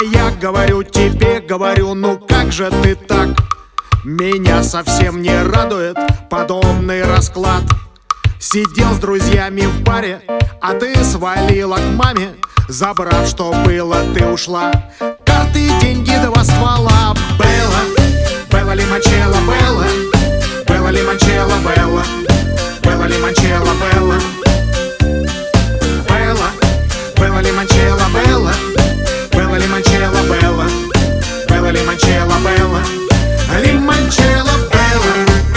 я говорю тебе, говорю, ну как же ты так? Меня совсем не радует подобный расклад. Сидел с друзьями в баре, а ты свалила к маме. Забрав, что было, ты ушла. Карты, деньги, два ствола. Белла, Белла Лимончелло, Белла, Белла Лимончелло, Белла, Белла Лимончелло, Белла, Белла, Белла Лимончелло, Белла, Белла Лимончелло, Белла, Белла Лимончелло, Белла, Лимончелло, Белла.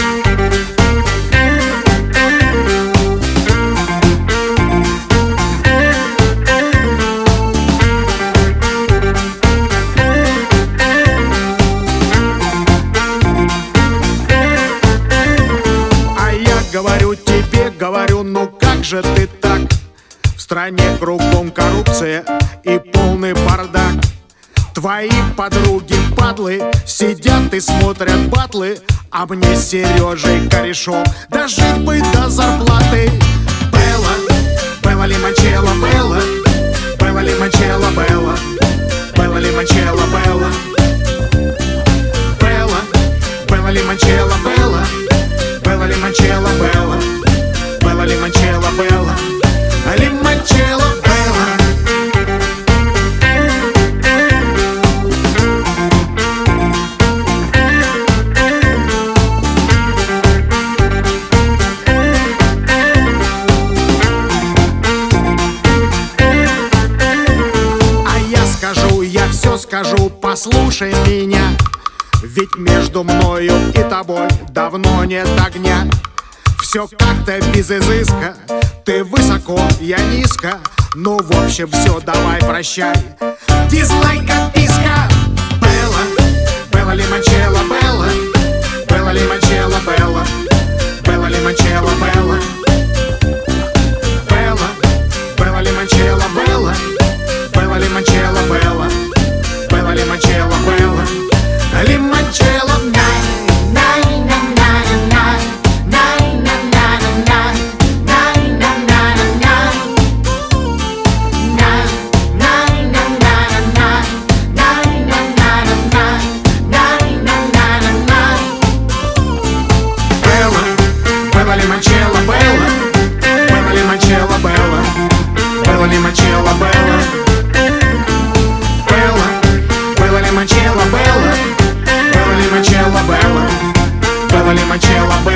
Говорю тебе, говорю, ну как же ты так? В стране кругом коррупция и полный бардак. Твои подруги падлы сидят и смотрят батлы, а мне с Сережей корешом дожить бы до зарплаты. Белла, Белла Лимончелло, Белла, Белла Лимончелло, Белла, Белла Лимончелло, Белла, Белла, Белла Лимончелло, Белла, Белла Лимончелло, Белла, Белла Лимончелло, Белла, Лимончелло, Белла. А я скажу, я все скажу, послушай меня. Ведь между мною и тобой давно нет огня. Все как-то без изыска, ты высоко, я низко. Ну, в общем, все, давай, прощай. Дизлайк, отписка. Белла, Белла Лимончелло, Белла, Белла Лимончелло, Белла, Белла Лимончелло, Белла, Белла, Белла Лимончелло, Белла, Белла Лимончелло, Белла, Белла Лимончелло, Белла, Лимончелло, Белла Лимончелло, Белла, Белла Лимончелло, Белла, Белла Лимончелло, Белла, Белла, Белла Лимончелло, Белла, Белла Лимончелло, Белла, Белла Лимончелло, Белла.